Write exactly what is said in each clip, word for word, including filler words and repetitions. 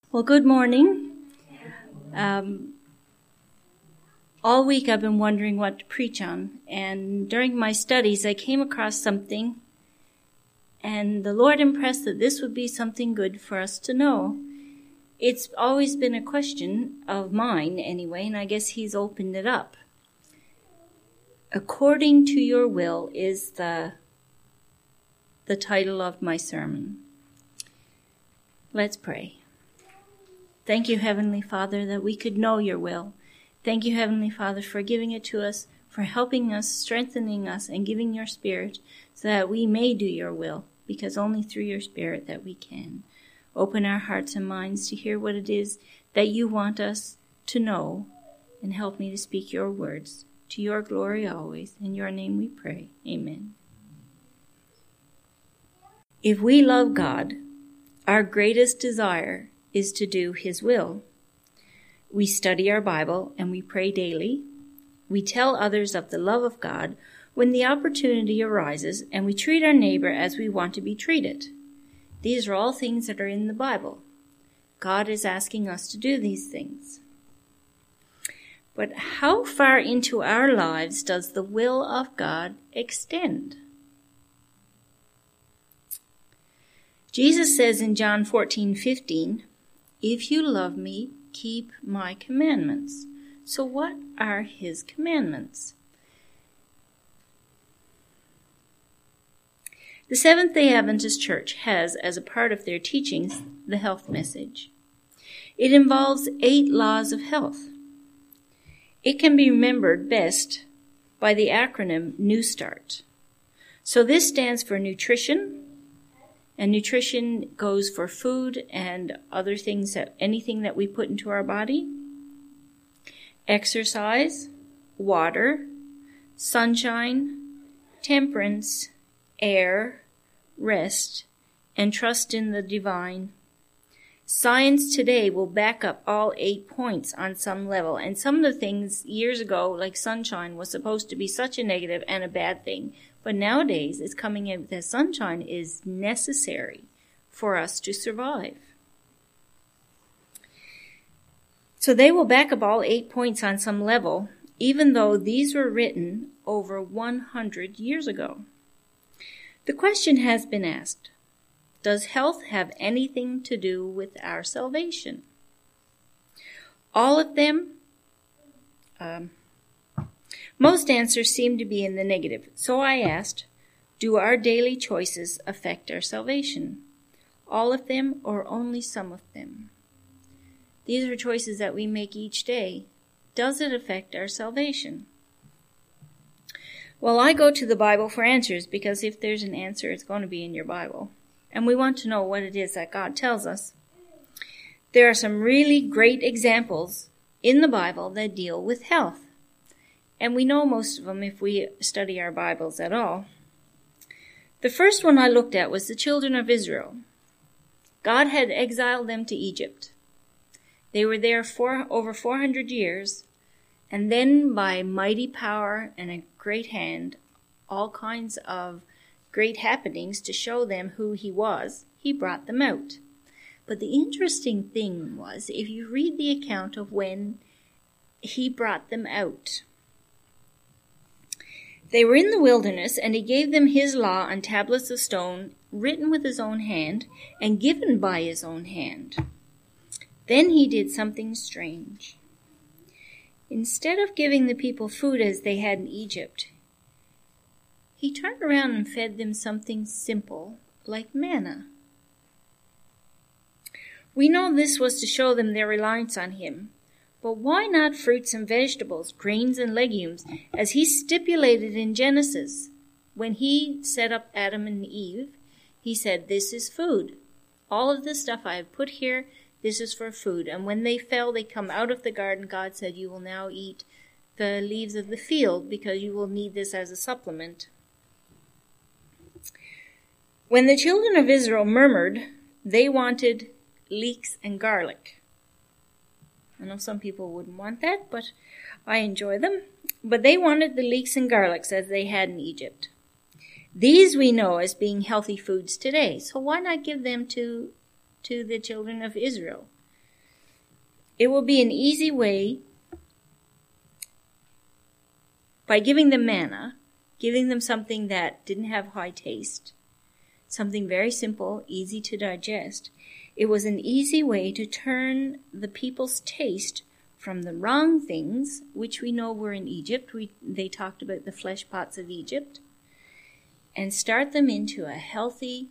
Well, good morning. Um, all week I've been wondering what to preach on, and during my studies I came across something, and the Lord impressed that this would be something good for us to know. It's always been a question of mine anyway, and I guess He's opened it up. According to your will is the, the title of my sermon. Let's pray. Thank you, Heavenly Father, that we could know your will. Thank you, Heavenly Father, for giving it to us, for helping us, strengthening us, and giving your Spirit so that we may do your will, because only through your Spirit that we can. Open our hearts and minds to hear what it is that you want us to know, and help me to speak your words. To your glory always. In your name we pray. Amen. If we love God, our greatest desire is to do his will. We study our Bible and we pray daily. We tell others of the love of God when the opportunity arises, and we treat our neighbor as we want to be treated. These are all things that are in the Bible. God is asking us to do these things. But how far into our lives does the will of God extend? Jesus says in John fourteen fifteen, "If you love me, keep my commandments." So what are his commandments? The Seventh-day Adventist Church has, as a part of their teachings, the health message. It involves eight laws of health. It can be remembered best by the acronym New Start. So this stands for nutrition, and nutrition goes for food and other things, that anything that we put into our body. Exercise, water, sunshine, temperance, air, rest, and trust in the divine. Science today will back up all eight points on some level, and some of the things years ago, like sunshine, was supposed to be such a negative and a bad thing. But nowadays, it's coming in that sunshine is necessary for us to survive. So they will back up all eight points on some level, even though these were written over one hundred years ago. The question has been asked, does health have anything to do with our salvation? All of them, um, most answers seem to be in the negative. So I asked, do our daily choices affect our salvation? All of them or only some of them? These are choices that we make each day. Does it affect our salvation? Well, I go to the Bible for answers, because if there's an answer, it's going to be in your Bible. And we want to know what it is that God tells us. There are some really great examples in the Bible that deal with health. And we know most of them if we study our Bibles at all. The first one I looked at was the children of Israel. God had exiled them to Egypt. They were there for over four hundred years, and then by mighty power and a great hand, all kinds of great happenings to show them who he was, he brought them out. But the interesting thing was, if you read the account of when he brought them out, they were in the wilderness, and he gave them his law on tablets of stone, written with his own hand, and given by his own hand. Then he did something strange. Instead of giving the people food as they had in Egypt, he turned around and fed them something simple, like manna. We know this was to show them their reliance on him. But why not fruits and vegetables, grains and legumes, as he stipulated in Genesis? When he set up Adam and Eve, he said, "This is food. All of this stuff I have put here, this is for food." And when they fell, they come out of the garden. God said, "You will now eat the leaves of the field, because you will need this as a supplement." When the children of Israel murmured, they wanted leeks and garlic. I know some people wouldn't want that, but I enjoy them. But they wanted the leeks and garlics as they had in Egypt. These we know as being healthy foods today. So why not give them to, to the children of Israel? It will be an easy way, by giving them manna, giving them something that didn't have high taste, something very simple, easy to digest. It was an easy way to turn the people's taste from the wrong things, which we know were in Egypt. We, they talked about the flesh pots of Egypt, and start them into a healthy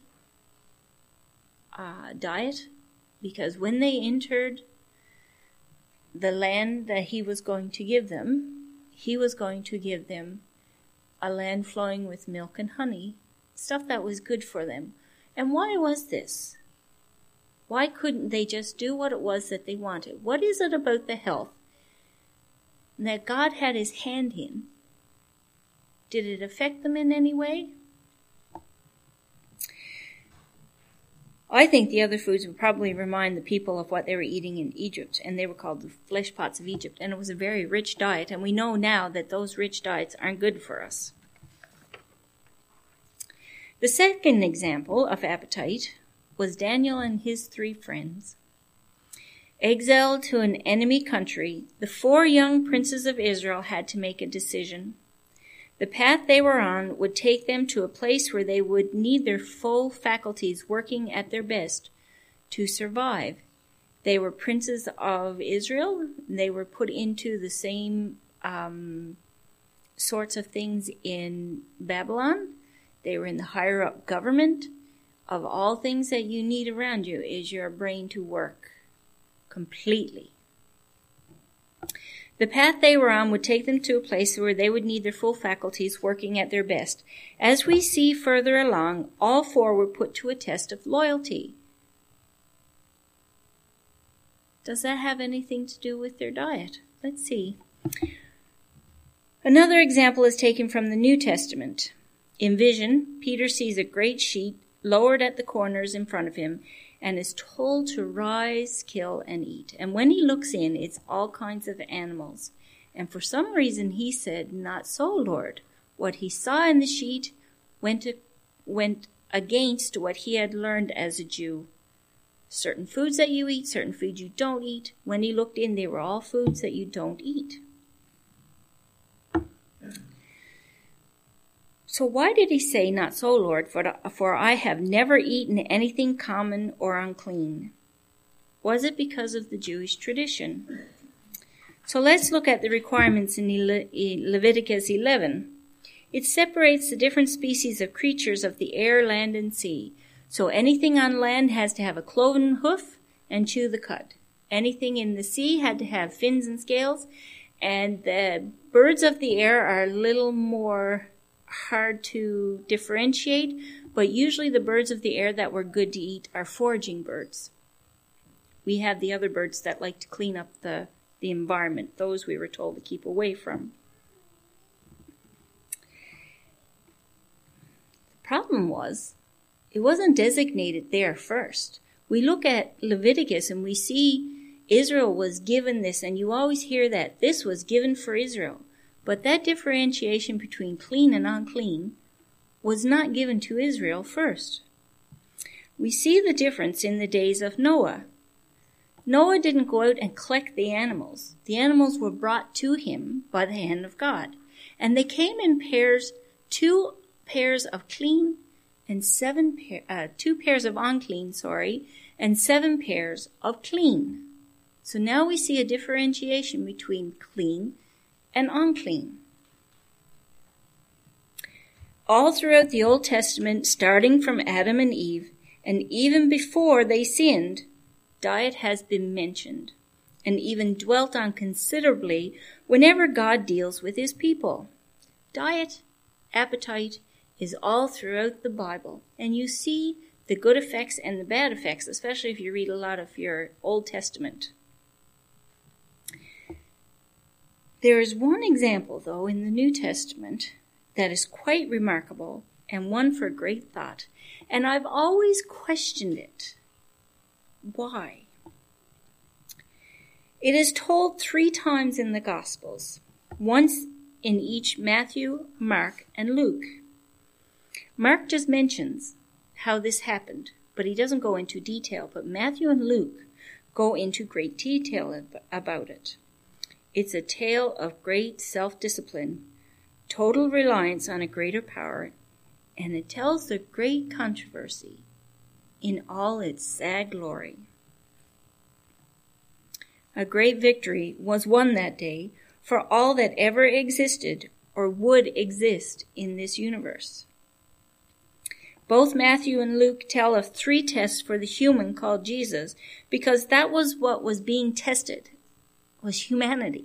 uh, diet, because when they entered the land that he was going to give them, he was going to give them a land flowing with milk and honey, stuff that was good for them. And why was this? Why couldn't they just do what it was that they wanted? What is it about the health that God had his hand in? Did it affect them in any way? I think the other foods would probably remind the people of what they were eating in Egypt, and they were called the flesh pots of Egypt, and it was a very rich diet, and we know now that those rich diets aren't good for us. The second example of appetite was Daniel and his three friends. Exiled to an enemy country, the four young princes of Israel had to make a decision. The path they were on would take them to a place where they would need their full faculties working at their best to survive. They were princes of Israel. They were put into the same um, sorts of things in Babylon. They were in the higher up government. Of all things that you need around you is your brain to work completely. The path they were on would take them to a place where they would need their full faculties working at their best. As we see further along, all four were put to a test of loyalty. Does that have anything to do with their diet? Let's see. Another example is taken from the New Testament. In vision, Peter sees a great sheet lowered at the corners in front of him, and is told to rise, kill, and eat. And when he looks in, it's all kinds of animals. And for some reason he said, "Not so, Lord." What he saw in the sheet went, to, went against what he had learned as a Jew. Certain foods that you eat, certain foods you don't eat. When he looked in, they were all foods that you don't eat. So why did he say, "Not so, Lord, for, for I have never eaten anything common or unclean"? Was it because of the Jewish tradition? So let's look at the requirements in Le- Leviticus eleven. It separates the different species of creatures of the air, land, and sea. So anything on land has to have a cloven hoof and chew the cud. Anything in the sea had to have fins and scales. And the birds of the air are a little more hard to differentiate, but usually the birds of the air that were good to eat are foraging birds. We have the other birds that like to clean up the, the environment. Those we were told to keep away from. The problem was, it wasn't designated there first. We look at Leviticus and we see Israel was given this, and you always hear that this was given for Israel. But that differentiation between clean and unclean was not given to Israel first. We see the difference in the days of Noah. Noah didn't go out and collect the animals. The animals were brought to him by the hand of God. And they came in pairs, two pairs of clean and seven pair, uh, two pairs of unclean, sorry, and seven pairs of clean. So now we see a differentiation between clean and unclean. All throughout the Old Testament, starting from Adam and Eve, and even before they sinned, diet has been mentioned, and even dwelt on considerably whenever God deals with his people. Diet, appetite, is all throughout the Bible, and you see the good effects and the bad effects, especially if you read a lot of your Old Testament. There is one example, though, in the New Testament that is quite remarkable and one for great thought, and I've always questioned it. Why? It is told three times in the Gospels, once in each Matthew, Mark, and Luke. Mark just mentions how this happened, but he doesn't go into detail, but Matthew and Luke go into great detail about it. It's a tale of great self-discipline, total reliance on a greater power, and it tells the great controversy in all its sad glory. A great victory was won that day for all that ever existed or would exist in this universe. Both Matthew and Luke tell of three tests for the human called Jesus, because that was what was being tested, was humanity.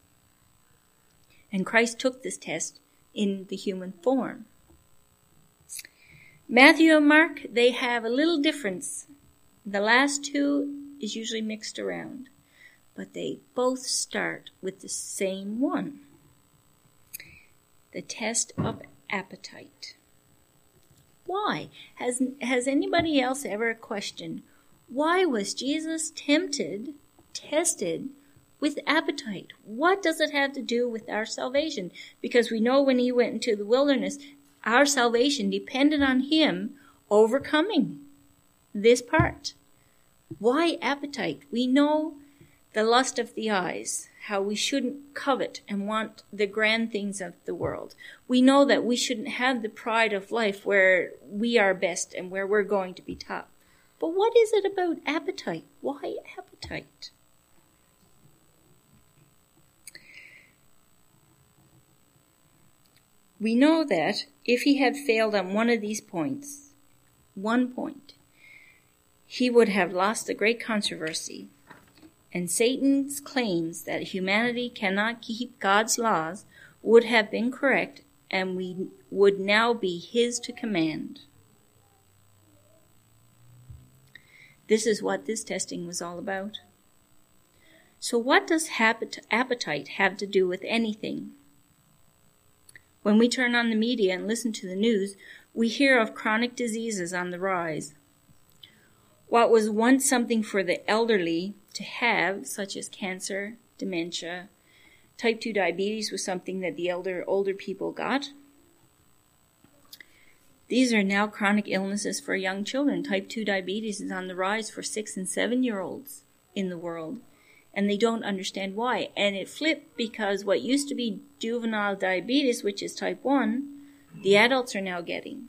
And Christ took this test in the human form. Matthew and Mark, they have a little difference. The last two is usually mixed around, but they both start with the same one. The test of appetite. Why? Has, has anybody else ever questioned, why was Jesus tempted, tested with appetite? What does it have to do with our salvation? Because we know when he went into the wilderness, our salvation depended on him overcoming this part. Why appetite? We know the lust of the eyes, how we shouldn't covet and want the grand things of the world. We know that we shouldn't have the pride of life where we are best and where we're going to be top. But what is it about appetite? Why appetite? We know that if he had failed on one of these points, one point, he would have lost the great controversy. And Satan's claims that humanity cannot keep God's laws would have been correct, and we would now be his to command. This is what this testing was all about. So what does appetite have to do with anything? When we turn on the media and listen to the news, we hear of chronic diseases on the rise. What was once something for the elderly to have, such as cancer, dementia, type two diabetes was something that the elder, older people got. These are now chronic illnesses for young children. Type two diabetes is on the rise for six and seven year olds in the world, and they don't understand why. And it flipped because what used to be juvenile diabetes, which is type one, the adults are now getting.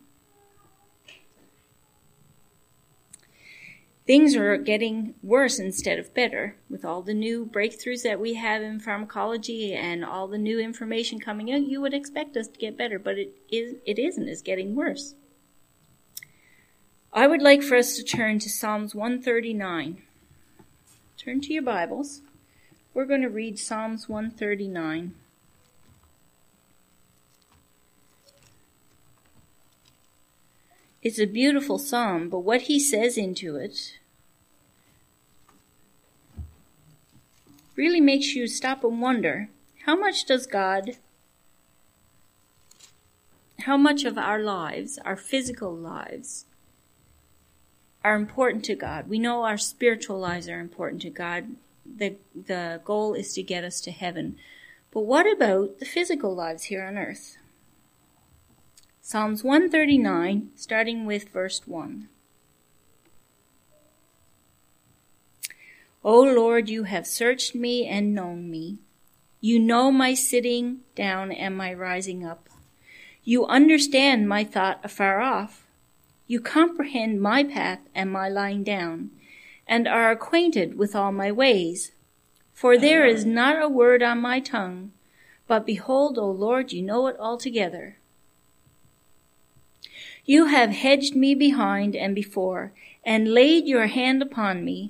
Things are getting worse instead of better with all the new breakthroughs that we have in pharmacology and all the new information coming out. You would expect us to get better, but it is it isn't. It's getting worse. I would like for us to turn to Psalms one thirty-nine. Turn to your Bibles. We're going to read Psalms one thirty-nine. It's a beautiful psalm, but what he says into it really makes you stop and wonder, how much does God, how much of our lives, our physical lives, are important to God? We know our spiritual lives are important to God. The, the goal is to get us to heaven. But what about the physical lives here on earth? Psalms one thirty-nine, starting with verse one. O Lord, you have searched me and known me. You know my sitting down and my rising up. You understand my thought afar off. You comprehend my path and my lying down, and are acquainted with all my ways. For there is not a word on my tongue, but behold, O Lord, you know it altogether. You have hedged me behind and before, and laid your hand upon me.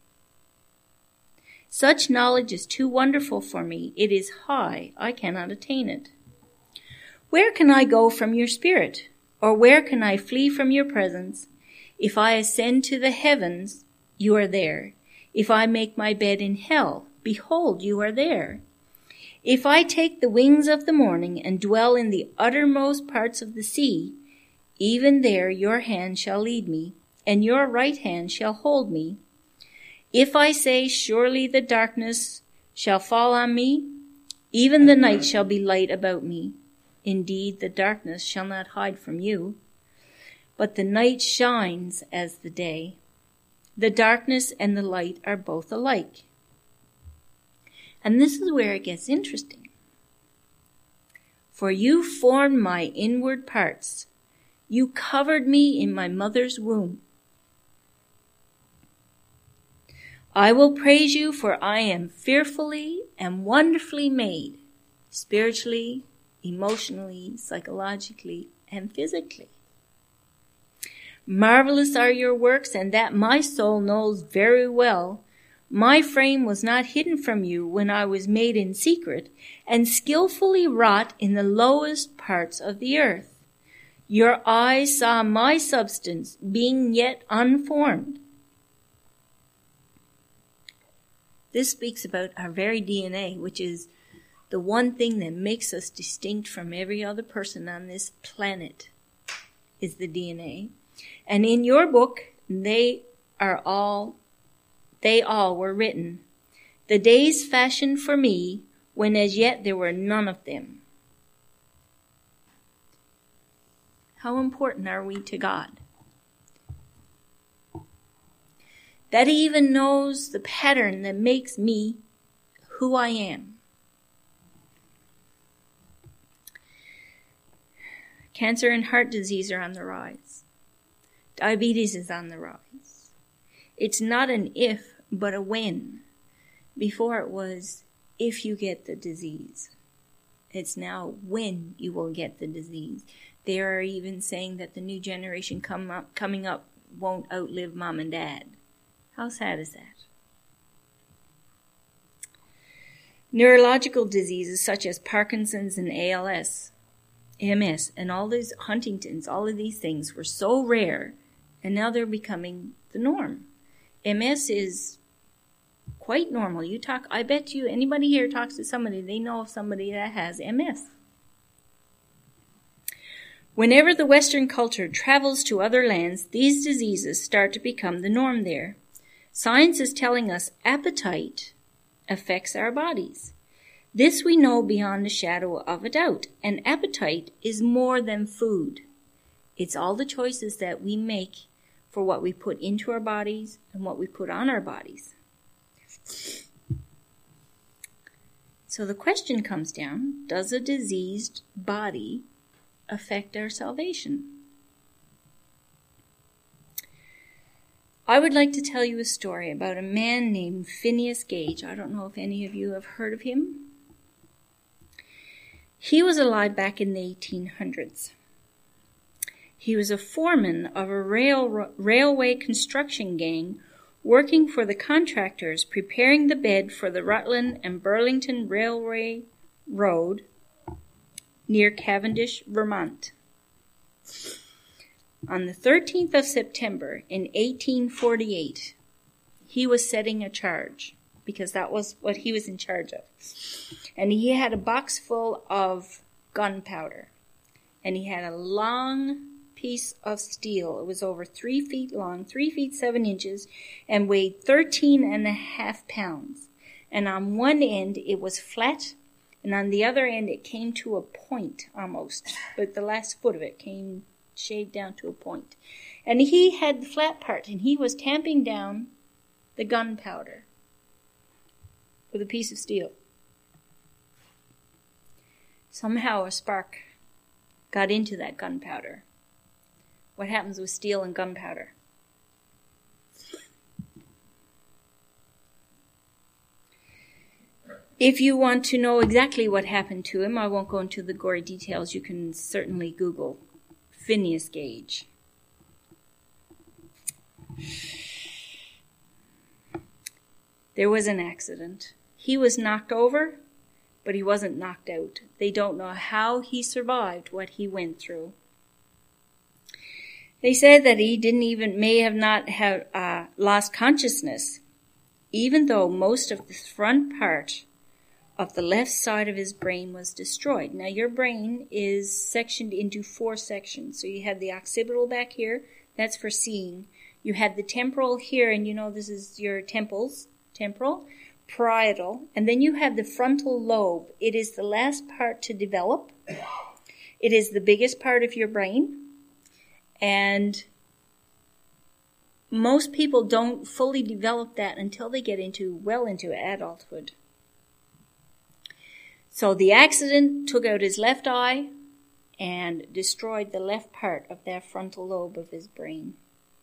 Such knowledge is too wonderful for me. It is high. I cannot attain it. Where can I go from your spirit? Or where can I flee from your presence? If I ascend to the heavens, you are there. If I make my bed in hell, behold, you are there. If I take the wings of the morning and dwell in the uttermost parts of the sea, even there your hand shall lead me, and your right hand shall hold me. If I say, surely the darkness shall fall on me, even the night shall be light about me. Indeed, the darkness shall not hide from you, but the night shines as the day. The darkness and the light are both alike. And this is where it gets interesting. For you formed my inward parts. You covered me in my mother's womb. I will praise you, for I am fearfully and wonderfully made, spiritually, emotionally, psychologically, and physically. Marvelous are your works, and that my soul knows very well. My frame was not hidden from you when I was made in secret, and skillfully wrought in the lowest parts of the earth. Your eyes saw my substance, being yet unformed. This speaks about our very D N A, which is the one thing that makes us distinct from every other person on this planet, is the D N A. And in your book, they are all, they all were written. The days fashioned for me, when as yet there were none of them. How important are we to God? That he even knows the pattern that makes me who I am. Cancer and heart disease are on the rise. Diabetes is on the rise. It's not an if, but a when. Before it was if you get the disease. It's now when you will get the disease. They are even saying that the new generation come up, coming up won't outlive mom and dad. How sad is that? Neurological diseases such as Parkinson's and A L S, M S, and all these Huntington's, all of these things were so rare, and now they're becoming the norm. M S is quite normal. You talk, I bet you anybody here talks to somebody, they know of somebody that has M S. Whenever the Western culture travels to other lands, these diseases start to become the norm there. Science is telling us appetite affects our bodies. This we know beyond a shadow of a doubt. And appetite is more than food. It's all the choices that we make for what we put into our bodies and what we put on our bodies. So the question comes down, does a diseased body affect our salvation? I would like to tell you a story about a man named Phineas Gage. I don't know if any of you have heard of him. He was alive back in the eighteen hundreds. He was a foreman of a rail, railway construction gang working for the contractors preparing the bed for the Rutland and Burlington Railway Road near Cavendish, Vermont. On the thirteenth of September in eighteen forty-eight, he was setting a charge because that was what he was in charge of. And he had a box full of gunpowder. And he had a long piece of steel. It was over three feet long, three feet seven inches, and weighed thirteen and a half pounds. And on one end it was flat, and on the other end it came to a point almost. But the last foot of it came shaved down to a point. And he had the flat part, and he was tamping down the gunpowder with a piece of steel. Somehow a spark got into that gunpowder. What happens with steel and gunpowder? If you want to know exactly what happened to him, I won't go into the gory details. You can certainly Google Phineas Gage. There was an accident. He was knocked over, but he wasn't knocked out. They don't know how he survived what he went through. They said that he didn't even, may have not have uh, lost consciousness, even though most of the front part of the left side of his brain was destroyed. Now, your brain is sectioned into four sections. So you had the occipital back here. That's for seeing. You had the temporal here, and you know this is your temples. Temporal, parietal, and then you have the frontal lobe. It is the last part to develop. It is the biggest part of your brain. And most people don't fully develop that until they get into, well into adulthood. So the accident took out his left eye and destroyed the left part of that frontal lobe of his brain.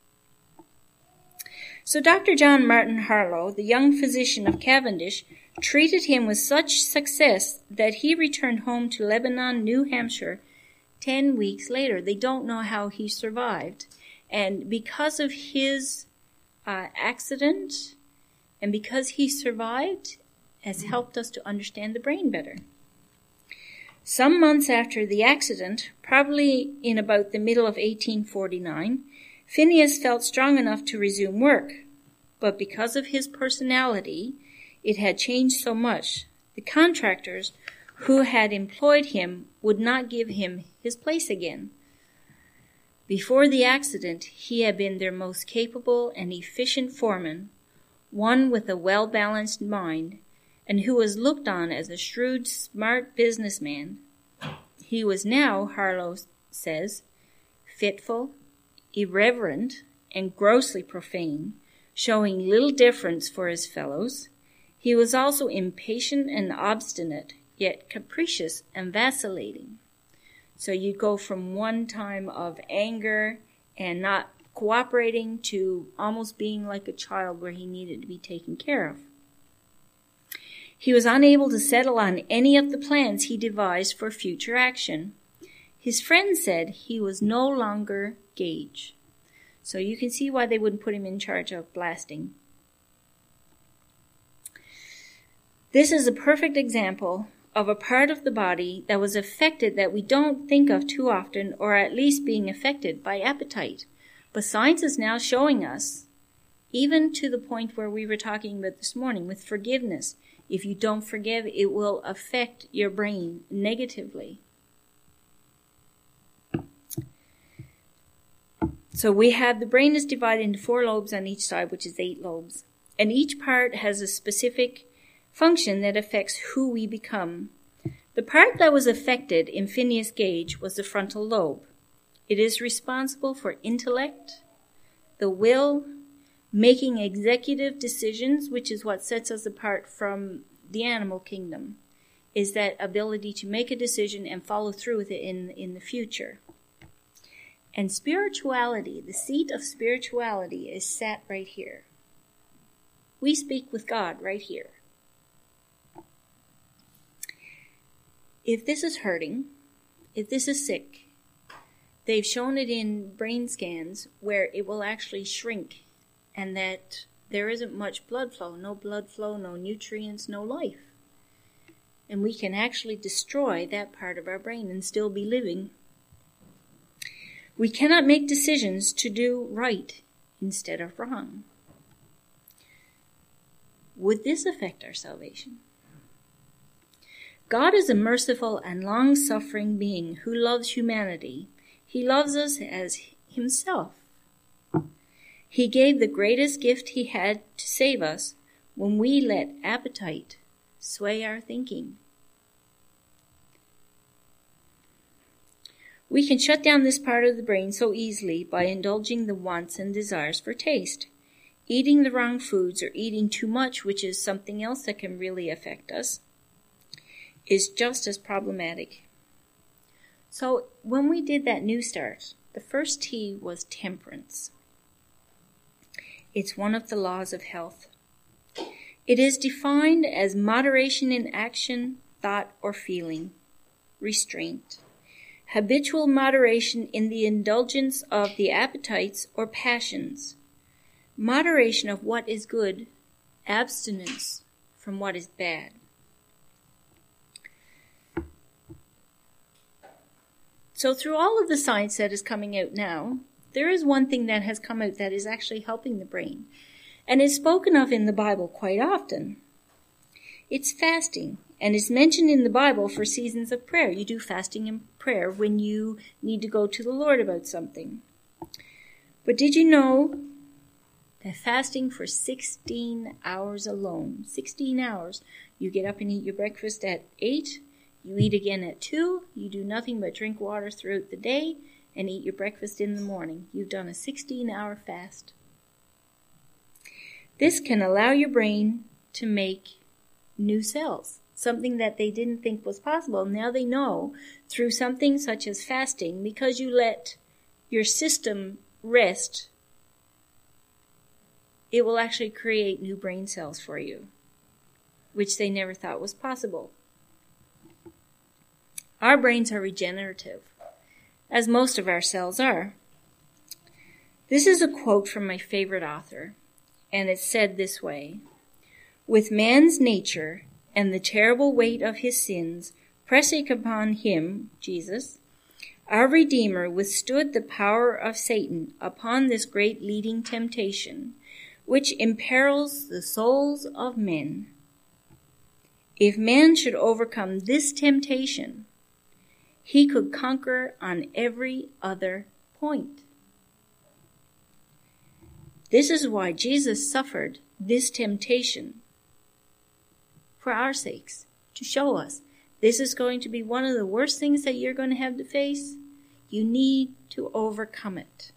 So Doctor John Martin Harlow, the young physician of Cavendish, treated him with such success that he returned home to Lebanon, New Hampshire, ten weeks later. They don't know how he survived. And because of his uh, accident, and because he survived, has helped us to understand the brain better. Some months after the accident, probably in about the middle of eighteen forty-nine, Phineas felt strong enough to resume work. But because of his personality, it had changed so much. The contractors who had employed him would not give him his place again. Before the accident, he had been their most capable and efficient foreman, one with a well-balanced mind, and who was looked on as a shrewd, smart businessman. He was now, Harlow says, fitful, irreverent, and grossly profane, showing little deference for his fellows. He was also impatient and obstinate, yet capricious and vacillating. So you go from one time of anger and not cooperating to almost being like a child where he needed to be taken care of. He was unable to settle on any of the plans he devised for future action. His friends said he was no longer Gage. So you can see why they wouldn't put him in charge of blasting. This is a perfect example of a part of the body that was affected that we don't think of too often, or at least being affected by appetite. But science is now showing us, even to the point where we were talking about this morning with forgiveness, if you don't forgive, it will affect your brain negatively. So we have the brain is divided into four lobes on each side, which is eight lobes. And each part has a specific function that affects who we become. The part that was affected in Phineas Gage was the frontal lobe. It is responsible for intellect, the will, making executive decisions, which is what sets us apart from the animal kingdom, is that ability to make a decision and follow through with it in, in the future. And spirituality, the seat of spirituality, is sat right here. We speak with God right here. If this is hurting, if this is sick, they've shown it in brain scans where it will actually shrink and that there isn't much blood flow, no blood flow, no nutrients, no life. And we can actually destroy that part of our brain and still be living. We cannot make decisions to do right instead of wrong. Would this affect our salvation? God is a merciful and long-suffering being who loves humanity. He loves us as himself. He gave the greatest gift he had to save us when we let appetite sway our thinking. We can shut down this part of the brain so easily by indulging the wants and desires for taste. Eating the wrong foods or eating too much, which is something else that can really affect us, is just as problematic. So when we did that New Start, the first T was temperance. It's one of the laws of health. It is defined as moderation in action, thought, or feeling, restraint, habitual moderation in the indulgence of the appetites or passions, moderation of what is good, abstinence from what is bad. So through all of the science that is coming out now, there is one thing that has come out that is actually helping the brain, and is spoken of in the Bible quite often. It's fasting, and is mentioned in the Bible for seasons of prayer. You do fasting and prayer when you need to go to the Lord about something. But did you know that fasting for sixteen hours alone, sixteen hours, you get up and eat your breakfast at eight, you eat again at two, you do nothing but drink water throughout the day, and eat your breakfast in the morning. You've done a sixteen-hour fast. This can allow your brain to make new cells, something that they didn't think was possible. Now they know through something such as fasting, because you let your system rest, it will actually create new brain cells for you, which they never thought was possible. Our brains are regenerative, as most of our cells are. This is a quote from my favorite author, and it's said this way: "With man's nature and the terrible weight of his sins pressing upon him, Jesus, our Redeemer withstood the power of Satan upon this great leading temptation, which imperils the souls of men. If man should overcome this temptation, he could conquer on every other point." This is why Jesus suffered this temptation, for our sakes, to show us this is going to be one of the worst things that you're going to have to face. You need to overcome it.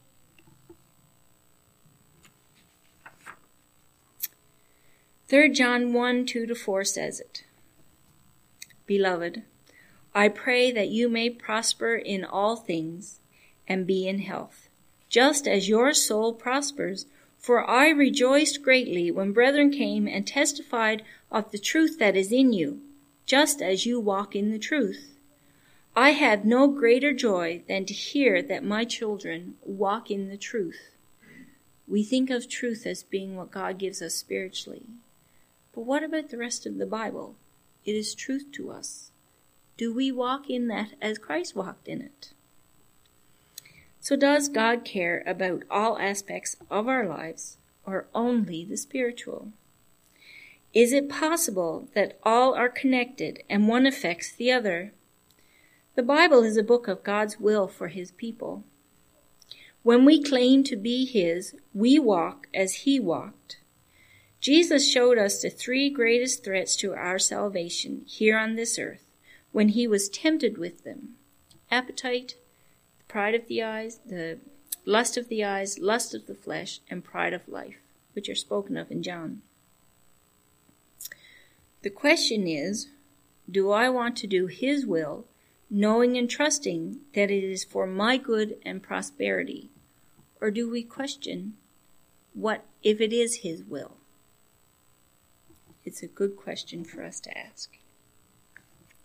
Third John one, two to four says it. "Beloved, I pray that you may prosper in all things and be in health, just as your soul prospers. For I rejoiced greatly when brethren came and testified of the truth that is in you, just as you walk in the truth. I have no greater joy than to hear that my children walk in the truth." We think of truth as being what God gives us spiritually. But what about the rest of the Bible? It is truth to us. Do we walk in that as Christ walked in it? So does God care about all aspects of our lives, or only the spiritual? Is it possible that all are connected and one affects the other? The Bible is a book of God's will for his people. When we claim to be his, we walk as he walked. Jesus showed us the three greatest threats to our salvation here on this earth when he was tempted with them: appetite, pride of the eyes, the lust of the eyes, lust of the flesh, and pride of life, which are spoken of in John. The question is, do I want to do his will, knowing and trusting that it is for my good and prosperity? Or do we question, what if it is his will? It's a good question for us to ask.